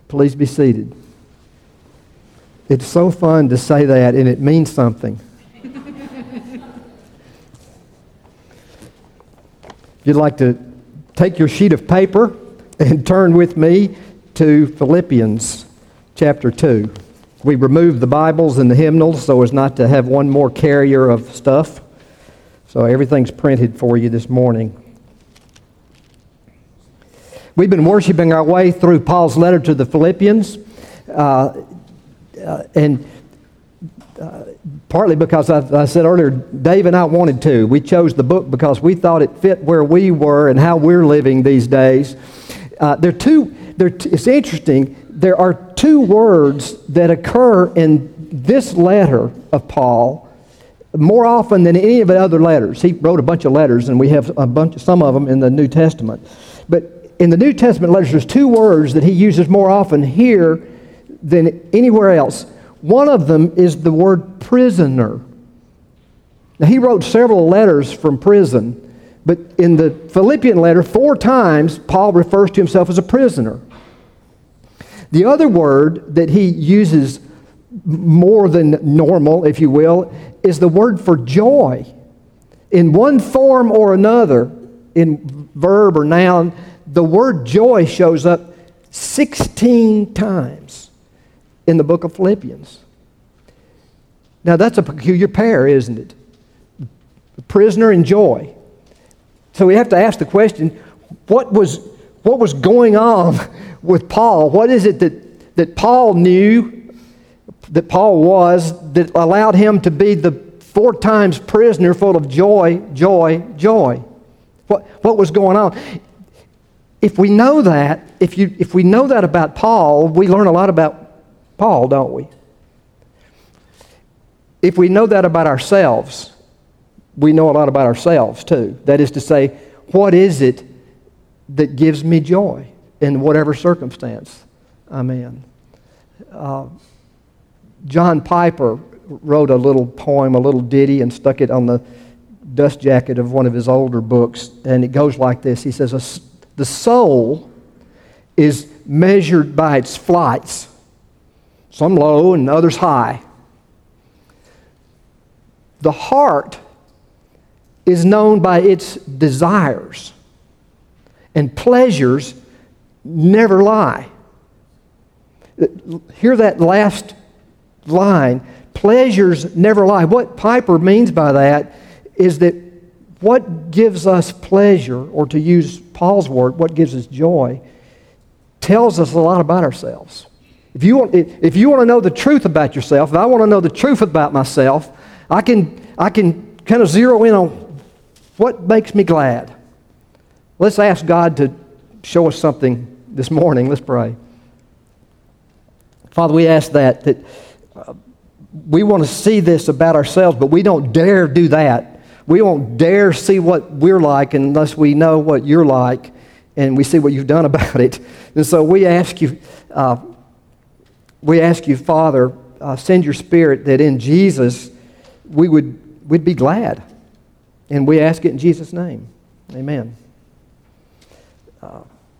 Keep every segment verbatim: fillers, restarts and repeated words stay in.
Please be seated. It's so fun to say that, and it means something. If you'd like to take your sheet of paper and turn with me to Philippians chapter two. We removed the Bibles and the hymnals so as not to have one more carrier of stuff. So everything's printed for you this morning. We've been worshiping our way through Paul's letter to the Philippians, uh, uh, and uh, partly because I, I said earlier, Dave and I wanted to. We chose the book because we thought it fit where we were and how we're living these days. Uh, there are two. There, it's interesting. There are two words that occur in this letter of Paul more often than any of the other letters. He wrote a bunch of letters, and we have a bunch, some of them in the New Testament. But in the New Testament letters, there's two words that he uses more often here than anywhere else. One of them is the word prisoner. Now, he wrote several letters from prison, but in the Philippian letter, four times, Paul refers to himself as a prisoner. The other word that he uses more than normal, if you will, is the word for joy. In one form or another, in verb or noun, the word joy shows up sixteen times in the book of Philippians. Now that's a peculiar pair, isn't it? Prisoner and joy. So we have to ask the question, what was what was going on with Paul? What is it that, that Paul knew, that Paul was, that allowed him to be the four times prisoner full of joy, joy, joy? What, what was going on? If we know that, if you if we know that about Paul, we learn a lot about Paul, don't we? If we know that about ourselves, we know a lot about ourselves too. That is to say, what is it that gives me joy in whatever circumstance I'm in? Uh, John Piper wrote a little poem, a little ditty, and stuck it on the dust jacket of one of his older books, and it goes like this. He says, the soul is measured by its flights, some low and others high. The heart is known by its desires, and pleasures never lie. Hear that last line, pleasures never lie. What Piper means by that is that what gives us pleasure, or to use Paul's word, what gives us joy, tells us a lot about ourselves. If you want, if you want to know the truth about yourself, if I want to know the truth about myself, I can I can kind of zero in on what makes me glad. Let's ask God to show us something this morning. Let's pray. Father, we ask that that uh, we want to see this about ourselves, but we don't dare do that. We won't dare see what we're like unless we know what you're like and we see what you've done about it. And so we ask you, uh, we ask you, Father, uh, send your Spirit that in Jesus we would we'd be glad. And we ask it in Jesus' name. Amen. Uh,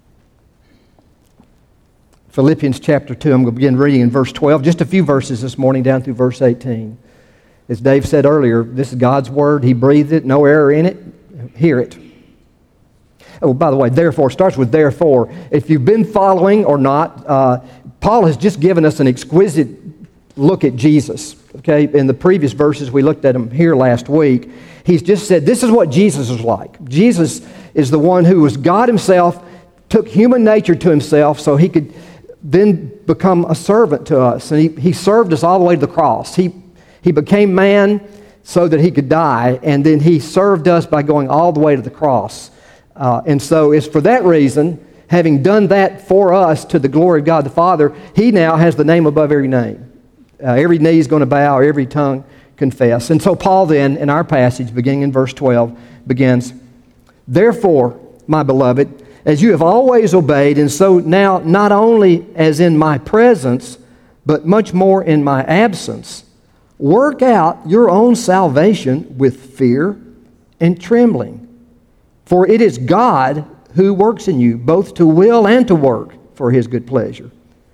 Philippians chapter two, I'm going to begin reading in verse twelve, just a few verses this morning down through verse eighteen. As Dave said earlier, this is God's Word. He breathed it, no error in it. Hear it. Oh, by the way, therefore, starts with therefore. If you've been following or not, uh, Paul has just given us an exquisite look at Jesus. Okay, in the previous verses, we looked at him here last week. He's just said, this is what Jesus is like. Jesus is the one who was God himself, took human nature to himself so he could then become a servant to us. And he, he served us all the way to the cross. He He became man so that he could die, and then he served us by going all the way to the cross. Uh, and so it's for that reason, having done that for us to the glory of God the Father, he now has the name above every name. Uh, every knee is going to bow, every tongue confess. And so Paul then, in our passage, beginning in verse twelve, begins, therefore, my beloved, as you have always obeyed, and so now not only as in my presence, but much more in my absence, work out your own salvation with fear and trembling. For it is God who works in you, both to will and to work for his good pleasure.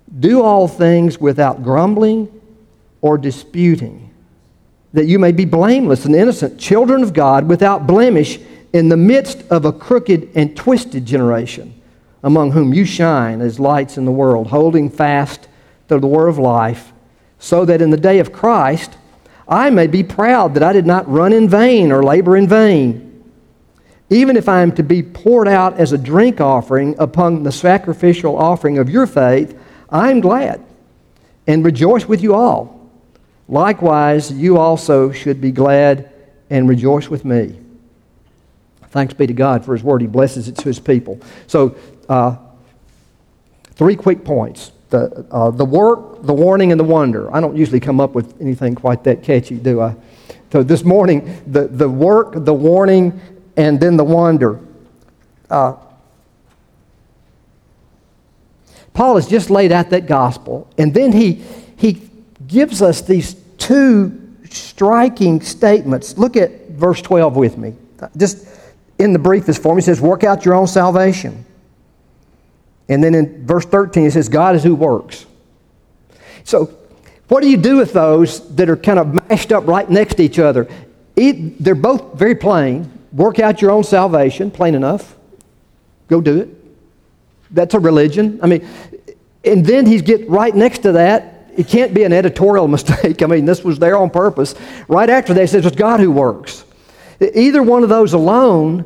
Do all things without grumbling or disputing, that you may be blameless and innocent, children of God, without blemish, in the midst of a crooked and twisted generation, among whom you shine as lights in the world, holding fast to the word of life, so that in the day of Christ I may be proud that I did not run in vain or labor in vain. Even if I am to be poured out as a drink offering upon the sacrificial offering of your faith, I am glad and rejoice with you all. Likewise, you also should be glad and rejoice with me. Thanks be to God for His Word. He blesses it to His people. So, uh, three quick points. The, uh, the work, the warning, and the wonder. I don't usually come up with anything quite that catchy, do I? So this morning, the, the work, the warning, and then the wonder. Uh, Paul has just laid out that gospel, and then he, he gives us these two striking statements. Look at verse twelve with me. Just in the briefest form, he says, work out your own salvation. And then in verse thirteen, it says, God is who works. So, what do you do with those that are kind of mashed up right next to each other? They're both very plain. Work out your own salvation, plain enough. Go do it. That's a religion. I mean, and then he's get right next to that. It can't be an editorial mistake. I mean, this was there on purpose. Right after that, he says, it's God who works. Either one of those alone,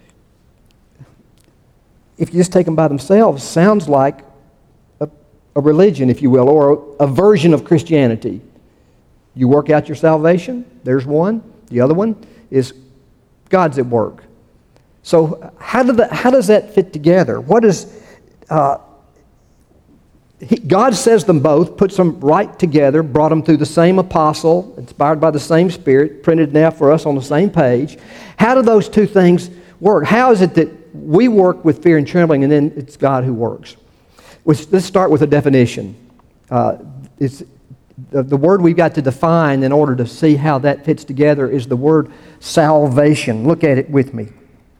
if you just take them by themselves, sounds like a, a religion, if you will, or a, a version of Christianity. You work out your salvation, there's one. The other one is God's at work. So how, do the, how does that fit together? What is, uh, he, God says them both, puts them right together, brought them through the same apostle, inspired by the same Spirit, printed now for us on the same page. How do those two things work? How is it that we work with fear and trembling, and then it's God who works? Let's start with a definition. Uh, it's, the, the word we've got to define in order to see how that fits together is the word salvation. Look at it with me.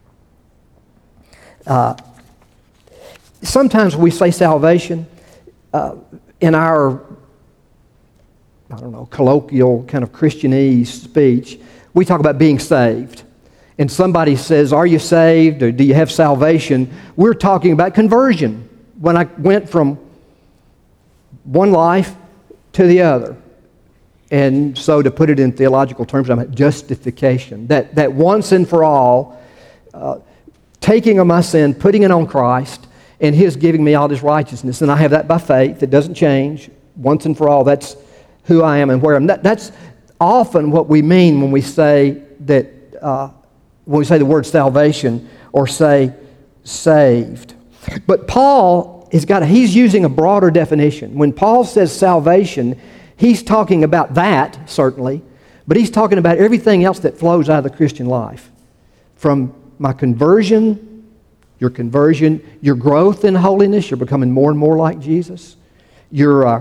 Uh, sometimes we say salvation uh, in our, I don't know, colloquial kind of Christianese speech. We talk about being saved. And somebody says, are you saved or do you have salvation? We're talking about conversion. When I went from one life to the other. And so to put it in theological terms, I'm at justification. That, that once and for all, uh, taking of my sin, putting it on Christ, and His giving me all His righteousness. And I have that by faith. It doesn't change. Once and for all, that's who I am and where I am. That, that's often what we mean when we say that, uh, when we say the word salvation or say saved. But Paul has got a, he's using a broader definition. When Paul says salvation, he's talking about that, certainly, but he's talking about everything else that flows out of the Christian life. From my conversion, your conversion, your growth in holiness, you're becoming more and more like Jesus. Your, uh,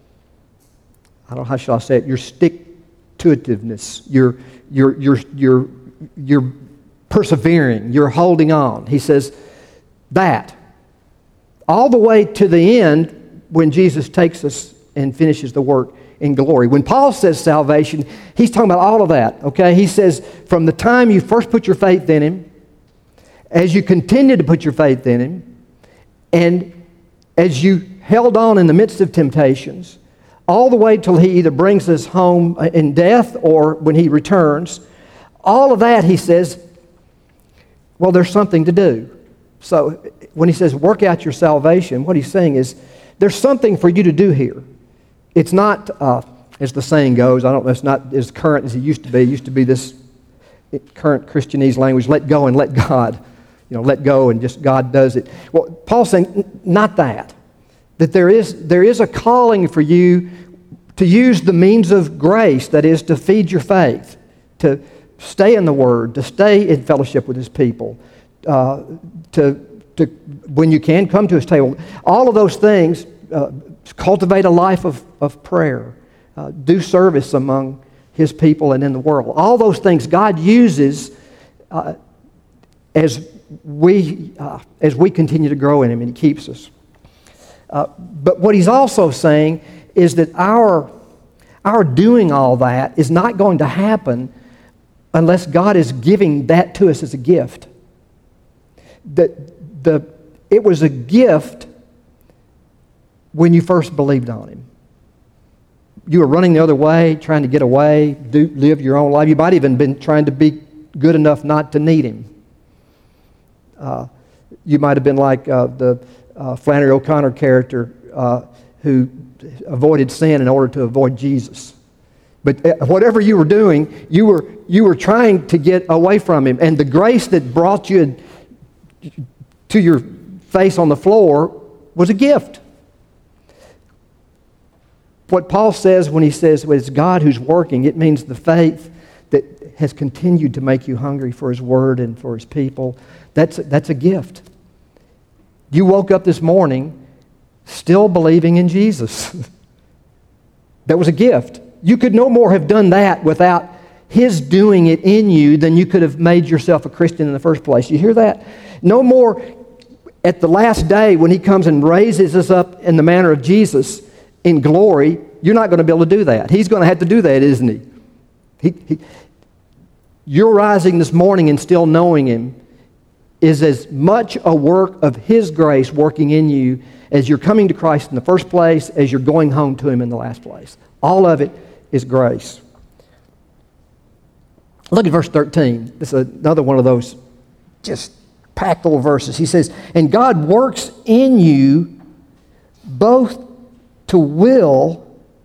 I don't know, how shall I say it, your stick-to-itiveness, your, your, your, your, your persevering, you're holding on. He says that. All the way to the end when Jesus takes us and finishes the work in glory. When Paul says salvation, he's talking about all of that, okay? He says from the time you first put your faith in Him, as you continue to put your faith in Him, and as you held on in the midst of temptations, all the way till He either brings us home in death or when He returns, all of that, he says, well, there's something to do. So when he says work out your salvation, what he's saying is there's something for you to do here. It's not, uh, as the saying goes, I don't know, it's not as current as it used to be. It used to be this current Christianese language, let go and let God. You know, let go and just God does it. Well, Paul's saying not that. That there is, there is a calling for you to use the means of grace, that is to feed your faith, to stay in the Word, to stay in fellowship with His people, uh, to, to, when you can, come to His table. All of those things, uh, cultivate a life of, of prayer, uh, do service among His people and in the world. All those things God uses uh, as we uh, as we continue to grow in Him, and He keeps us. Uh, but what he's also saying is that our, our doing all that is not going to happen unless God is giving that to us as a gift. That the, it was a gift when you first believed on Him. You were running the other way, trying to get away, do, live your own life. You might even been trying to be good enough not to need Him. Uh, you might have been like uh, the uh, Flannery O'Connor character uh, who avoided sin in order to avoid Jesus. But uh, whatever you were doing, you were you were trying to get away from Him. And the grace that brought you to your face on the floor was a gift. What Paul says when he says well, it's God who's working, it means the faith that has continued to make you hungry for His Word and for His people. That's, that's a gift. You woke up this morning still believing in Jesus. That was a gift. You could no more have done that without His doing it in you than you could have made yourself a Christian in the first place. You hear that? No more at the last day when He comes and raises us up in the manner of Jesus in glory, you're not going to be able to do that. He's going to have to do that, isn't He? He, he you're rising this morning and still knowing Him is as much a work of His grace working in you as you're coming to Christ in the first place, as you're going home to Him in the last place. All of it is grace. Look at verse thirteen. This is another one of those just packed little verses. He says, and God works in you both to will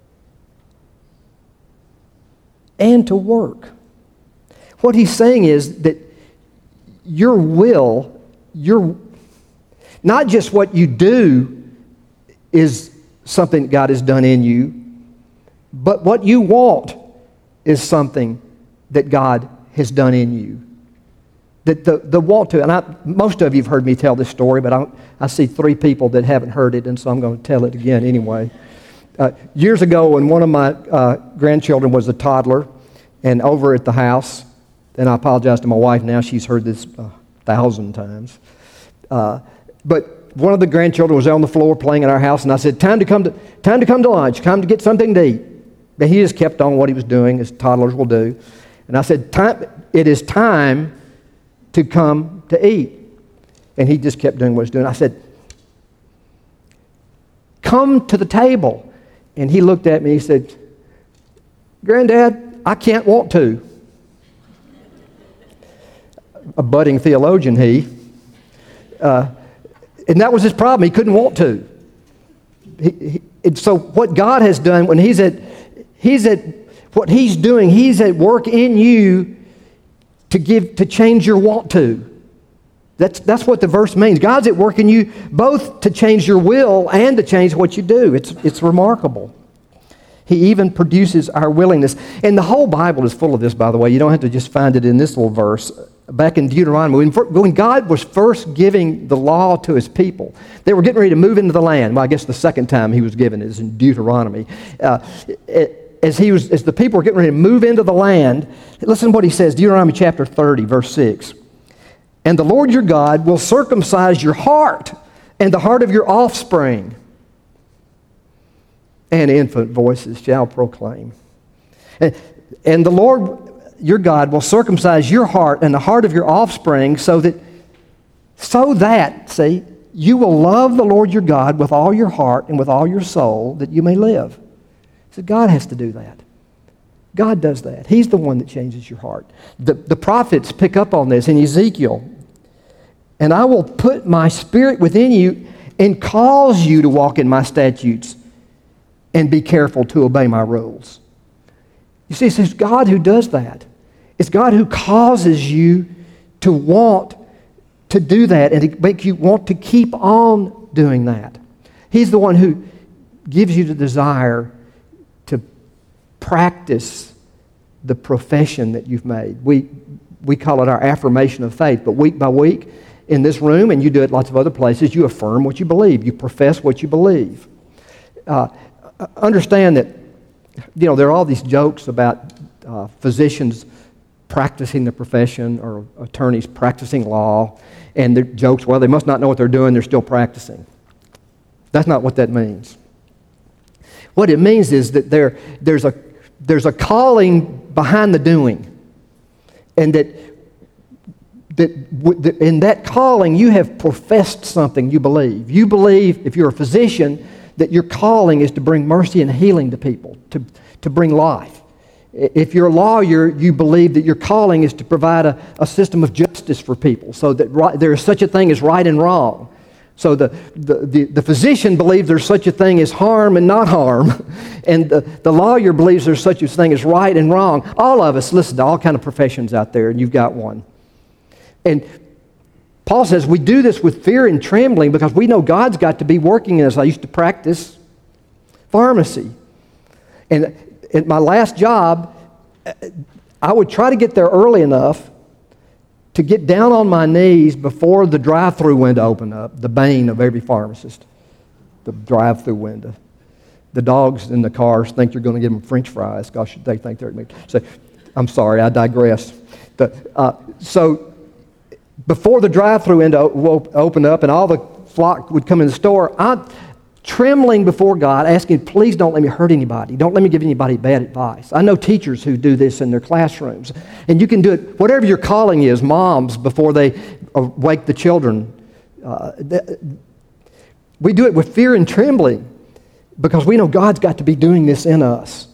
and to work. What he's saying is that your will, your not just what you do is something God has done in you, but what you want is something that God has done in you. That the, the want to, and I, most of you have heard me tell this story, but I, I see three people that haven't heard it, and so I'm going to tell it again anyway. Uh, years ago, when one of my uh, grandchildren was a toddler, and over at the house, and I apologize to my wife now, she's heard this a thousand times, uh, but one of the grandchildren was on the floor playing in our house, and I said, time to come to, time to come to lunch, time to get something to eat. But he just kept on what he was doing, as toddlers will do. And I said, time, it is time to come to eat. And he just kept doing what he was doing. I said, come to the table. And he looked at me and he said, Granddad, I can't want to. A budding theologian, he. Uh, and that was his problem. He couldn't want to. He, he, and so what God has done, when he's at, he's at, what He's doing, He's at work in you to give, to change your want to. That's, that's what the verse means. God's at work in you both to change your will and to change what you do. It's, it's remarkable. He even produces our willingness. And the whole Bible is full of this, by the way. You don't have to just find it in this little verse. Back in Deuteronomy, when, when God was first giving the law to His people, they were getting ready to move into the land. Well, I guess the second time He was given it is in Deuteronomy. Uh, it, As he was, as the people were getting ready to move into the land, listen to what He says, Deuteronomy chapter thirty, verse six. And the Lord your God will circumcise your heart and the heart of your offspring, and infant voices shall proclaim. And, and the Lord your God will circumcise your heart and the heart of your offspring, so that, so that, see, you will love the Lord your God with all your heart and with all your soul, that you may live. So God has to do that. God does that. He's the one that changes your heart. The, the prophets pick up on this in Ezekiel. And I will put my spirit within you and cause you to walk in my statutes and be careful to obey my rules. You see, it's God who does that. It's God who causes you to want to do that and to make you want to keep on doing that. He's the one who gives you the desire to practice the profession that you've made. We, we call it our affirmation of faith, but week by week in this room, and you do it lots of other places, you affirm what you believe. You profess what you believe. Uh, understand that, you know, there are all these jokes about uh, physicians practicing the profession or attorneys practicing law, and the jokes, well, they must not know what they're doing, they're still practicing. That's not what that means. What it means is that there, there's, a, there's a calling behind the doing. And that, that, that in that calling, you have professed something you believe. You believe, if you're a physician, that your calling is to bring mercy and healing to people, to, to bring life. If you're a lawyer, you believe that your calling is to provide a, a system of justice for people, so that right, there is such a thing as right and wrong. So the, the, the, the physician believes there's such a thing as harm and not harm, and the, the lawyer believes there's such a thing as right and wrong. All of us listen to all kind of professions out there, and you've got one. And Paul says we do this with fear and trembling because we know God's got to be working in us. I used to practice pharmacy. And at my last job, I would try to get there early enough to get down on my knees before the drive-through window opened up, the bane of every pharmacist, the drive-through window. The dogs in the cars think you're going to give them French fries because they think they're me. So, I'm sorry, I digress. The, uh, so, before the drive-through window opened up and all the flock would come in the store, I'm trembling before God, asking, please don't let me hurt anybody. Don't let me give anybody bad advice. I know teachers who do this in their classrooms. And you can do it, whatever your calling is, moms, before they wake the children. Uh, we do it with fear and trembling because we know God's got to be doing this in us.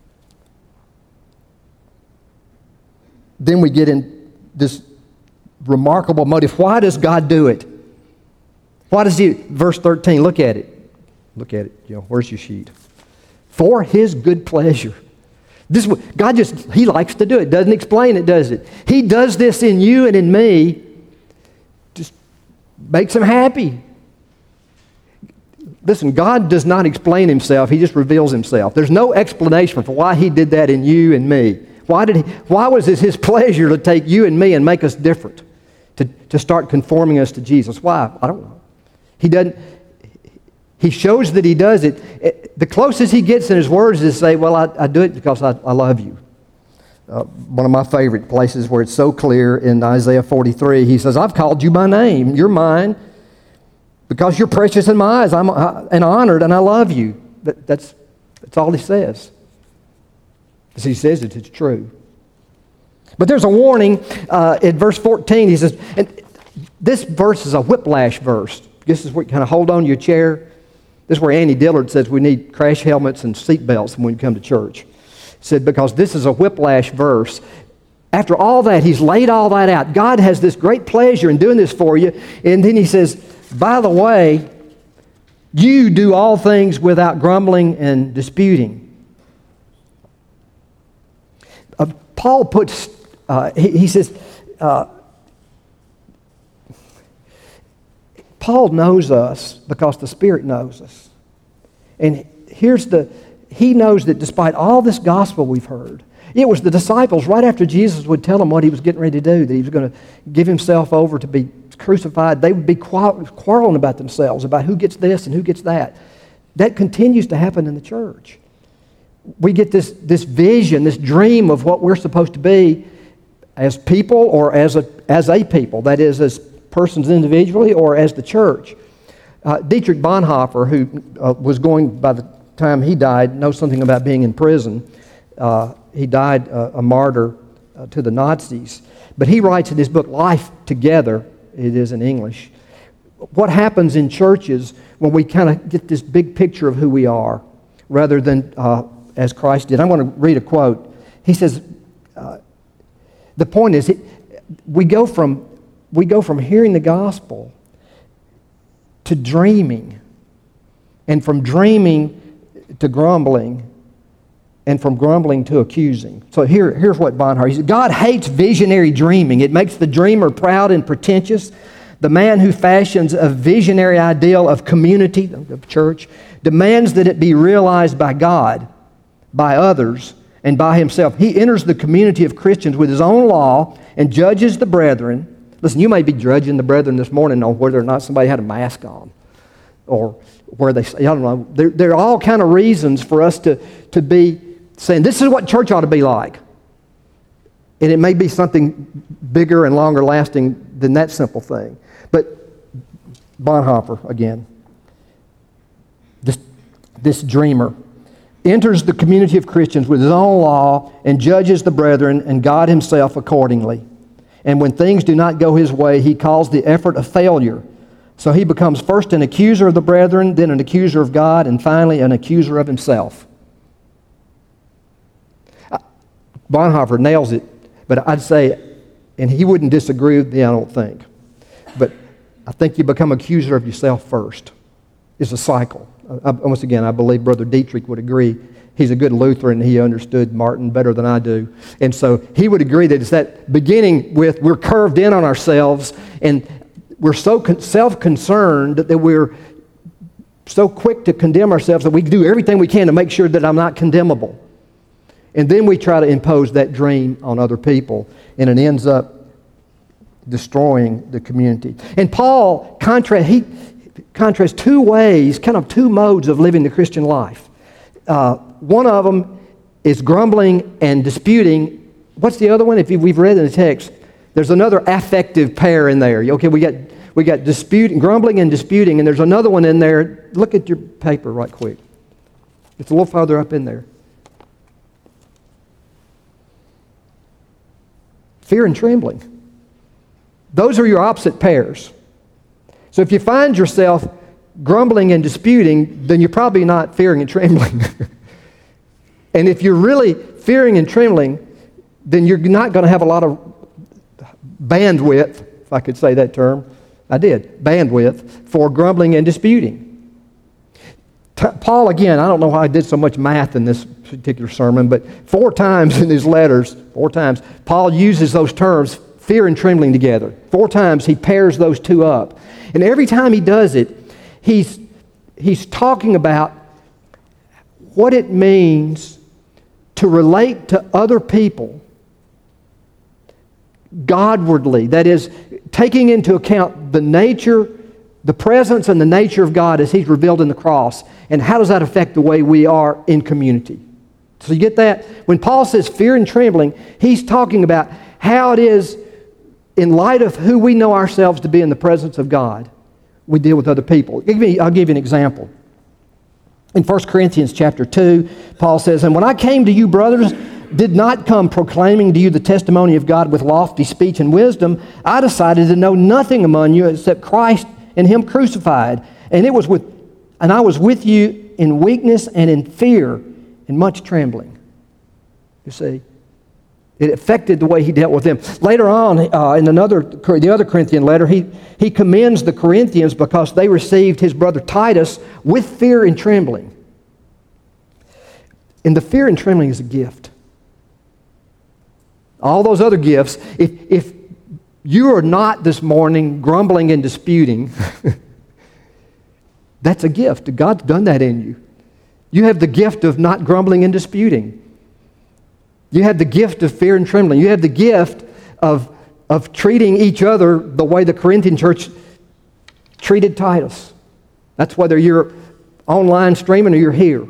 Then we get in this remarkable motive. Why does God do it? Why does He, verse thirteen, look at it. Look at it, you know, where's your sheet? For His good pleasure. This God just, He likes to do it. Doesn't explain it, does it? He does this in you and in me. Just makes Him happy. Listen, God does not explain Himself. He just reveals Himself. There's no explanation for why He did that in you and me. Why did He? Why was it His pleasure to take you and me and make us different? To, to start conforming us to Jesus? Why? I don't know. He doesn't. He shows that He does it. The closest He gets in His words is to say, well, I, I do it because I, I love you. Uh, one of my favorite places where it's so clear in Isaiah forty-three, He says, I've called you by name. You're mine because you're precious in my eyes. I'm uh, and honored and I love you. That, that's, that's all He says. As He says it, it's true. But there's a warning uh, in verse fourteen. He says, and this verse is a whiplash verse. This is where you kind of hold on to your chair. This is where Andy Dillard says we need crash helmets and seat belts when we come to church. He said, because this is a whiplash verse. After all that, He's laid all that out. God has this great pleasure in doing this for you. And then He says, by the way, you do all things without grumbling and disputing. Uh, Paul puts, uh, he, he says, uh, Paul knows us because the Spirit knows us. And here's the, he knows that despite all this gospel we've heard, it was the disciples right after Jesus would tell them what He was getting ready to do, that He was going to give Himself over to be crucified, they would be quarreling about themselves, about who gets this and who gets that. That continues to happen in the church. We get this, this vision, this dream of what we're supposed to be as people or as a, as a people, that is, as persons individually or as the church. Uh, Dietrich Bonhoeffer, who uh, was going, by the time he died, knows something about being in prison. Uh, he died uh, a martyr uh, to the Nazis. But he writes in his book, Life Together, it is in English, what happens in churches when we kind of get this big picture of who we are rather than uh, as Christ did. I want to read a quote. He says, uh, the point is, it, we go from We go from hearing the gospel to dreaming, and from dreaming to grumbling, and from grumbling to accusing. So here, here's what Bonhoeffer, he said, God hates visionary dreaming. It makes the dreamer proud and pretentious. The man who fashions a visionary ideal of community, of church, demands that it be realized by God, by others, and by himself. He enters the community of Christians with his own law and judges the brethren. Listen, you may be judging the brethren this morning on whether or not somebody had a mask on, or where they, I don't know. There, there are all kind of reasons for us to, to be saying, this is what church ought to be like. And it may be something bigger and longer lasting than that simple thing. But Bonhoeffer, again, this dreamer, enters the community of Christians with his own law and judges the brethren and God himself accordingly. And when things do not go his way, he calls the effort a failure. So he becomes first an accuser of the brethren, then an accuser of God, and finally an accuser of himself. Bonhoeffer nails it, but I'd say, and he wouldn't disagree with me, I don't think, but I think you become accuser of yourself first. It's a cycle. I, once again, I believe Brother Dietrich would agree. He's a good Lutheran. He understood Martin better than I do. And so he would agree that it's that beginning with we're curved in on ourselves and we're so con- self-concerned that we're so quick to condemn ourselves that we do everything we can to make sure that I'm not condemnable. And then we try to impose that dream on other people, and it ends up destroying the community. And Paul contrasts, he contrasts two ways, kind of two modes of living the Christian life. Uh, one of them is grumbling and disputing. What's the other one? If we've read in the text, there's another affective pair in there. Okay, we got we got dispute, grumbling and disputing, and there's another one in there. Look at your paper right quick. It's a little farther up in there. Fear and trembling. Those are your opposite pairs. So if you find yourself grumbling and disputing, then you're probably not fearing and trembling. And if you're really fearing and trembling, then you're not going to have a lot of bandwidth, if I could say that term. I did, bandwidth, for grumbling and disputing. T- Paul, again, I don't know how I did so much math in this particular sermon, but four times in his letters, four times, Paul uses those terms, fear and trembling, together. Four times he pairs those two up. And every time he does it, he's, he's talking about what it means to relate to other people Godwardly. That is, taking into account the nature, the presence and the nature of God as He's revealed in the cross. And how does that affect the way we are in community? So you get that? When Paul says fear and trembling, he's talking about how it is, in light of who we know ourselves to be in the presence of God, we deal with other people. I'll give you an example. In First Corinthians chapter two, Paul says, "And when I came to you, brothers, did not come proclaiming to you the testimony of God with lofty speech and wisdom. I decided to know nothing among you except Christ and Him crucified. And it was with, and I was with you in weakness and in fear and much trembling." You see, it affected the way he dealt with them. Later on, uh, in another, the other Corinthian letter, he he commends the Corinthians because they received his brother Titus with fear and trembling. And the fear and trembling is a gift. All those other gifts, if, if you are not this morning grumbling and disputing, that's a gift. God's done that in you. You have the gift of not grumbling and disputing. You have the gift of fear and trembling. You have the gift of, of treating each other the way the Corinthian church treated Titus. That's whether you're online streaming or you're here.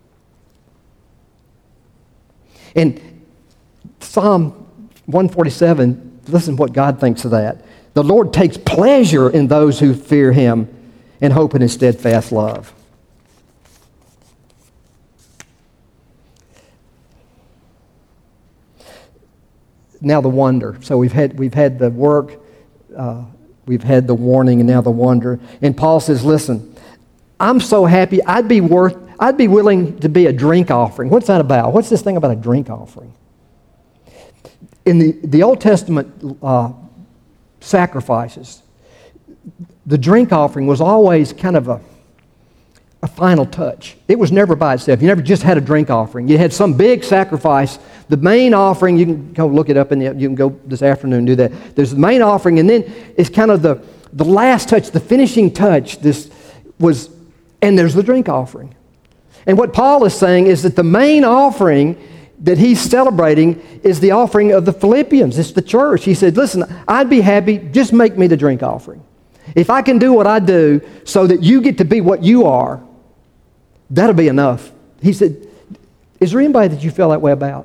And Psalm one forty-seven, listen to what God thinks of that. "The Lord takes pleasure in those who fear Him and hope in His steadfast love." Now the wonder. So we've had we've had the work, uh, we've had the warning, and now the wonder. And Paul says, "Listen, I'm so happy. I'd be worth. I'd be willing to be a drink offering." What's that about? What's this thing about a drink offering? In the, the Old Testament uh, sacrifices, the drink offering was always kind of a, a final touch. It was never by itself. You never just had a drink offering. You had some big sacrifice. The main offering, you can go look it up, and you can go this afternoon and do that. There's the main offering, and then it's kind of the, the last touch, the finishing touch. This was, and there's the drink offering. And what Paul is saying is that the main offering that he's celebrating is the offering of the Philippians. It's the church. He said, "Listen, I'd be happy, just make me the drink offering. If I can do what I do so that you get to be what you are, that'll be enough." He said, is there anybody that you feel that way about?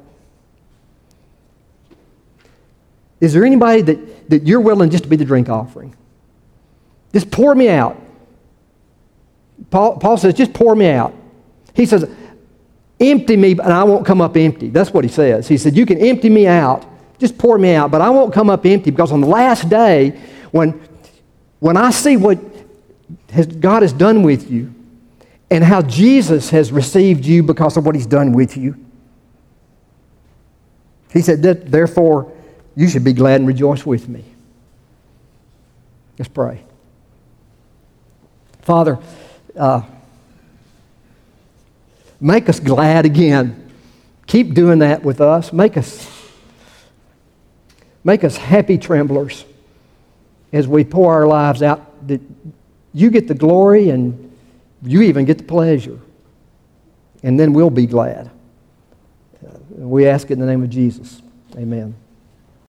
Is there anybody that, that you're willing just to be the drink offering? Just pour me out. Paul, Paul says, just pour me out. He says, empty me, and I won't come up empty. That's what he says. He said, you can empty me out, just pour me out, but I won't come up empty, because on the last day, when, when I see what has, God has done with you and how Jesus has received you because of what he's done with you, he said, that, therefore, you should be glad and rejoice with me. Let's pray. Father, uh, make us glad again. Keep doing that with us. Make us, make us happy tremblers as we pour our lives out. That you get the glory and you even get the pleasure. And then we'll be glad. Uh, we ask it in the name of Jesus. Amen.